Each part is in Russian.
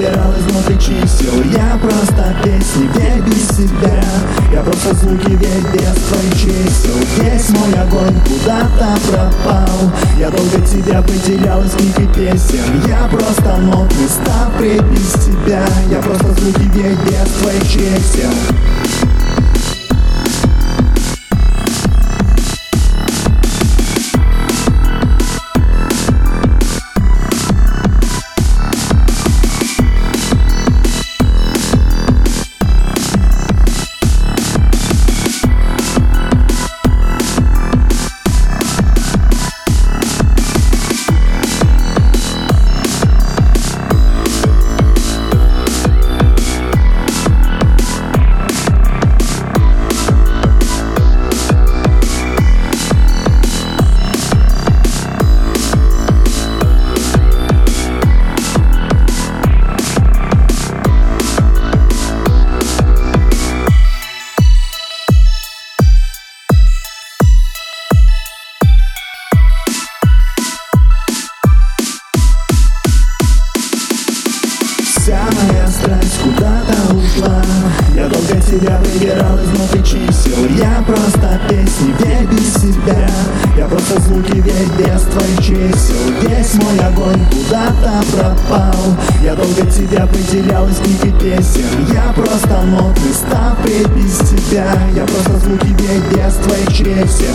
выбирал изнутри чисел. Я просто песни, верь без себя. Я просто звуки, верь без твоих чисел. Весь мой огонь куда-то пропал. Я долго тебя выделял из книг и песен. Я просто нот, места впредь без тебя. Я просто звуки, верь без твоих чисел. Вся моя страсть куда-то ушла. Я долго тебя выбирал изнутри чисел. Я просто песни, верь без себя. Я просто звуки, верь без твоих чисел. Весь мой огонь куда-то пропал. Я долго тебя выделял из книг и песен. Я просто нот, места впредь без тебя. Я просто звуки, верь без твоих чисел.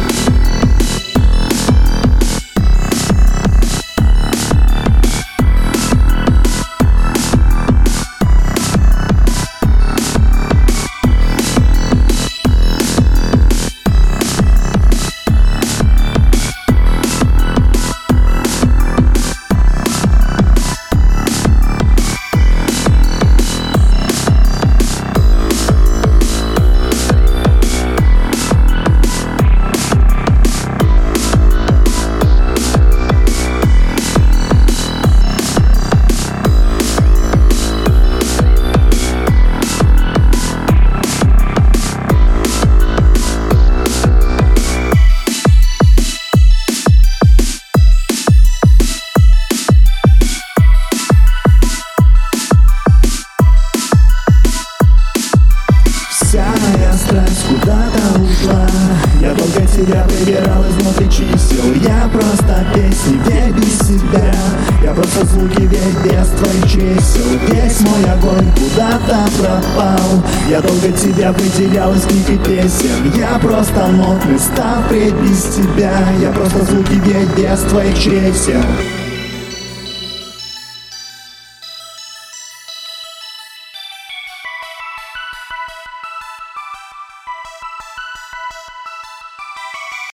Страсть куда-то ушла. Я долго тебя выбирал изнутри чисел. Я просто песни, верь без себя. Я просто звуки, верь без твоих чисел. Весь мой огонь куда-то пропал. Я долго тебя выделял из книг и песен. Я просто нот, места впредь без тебя. Я просто звуки, верь без твоих чисел.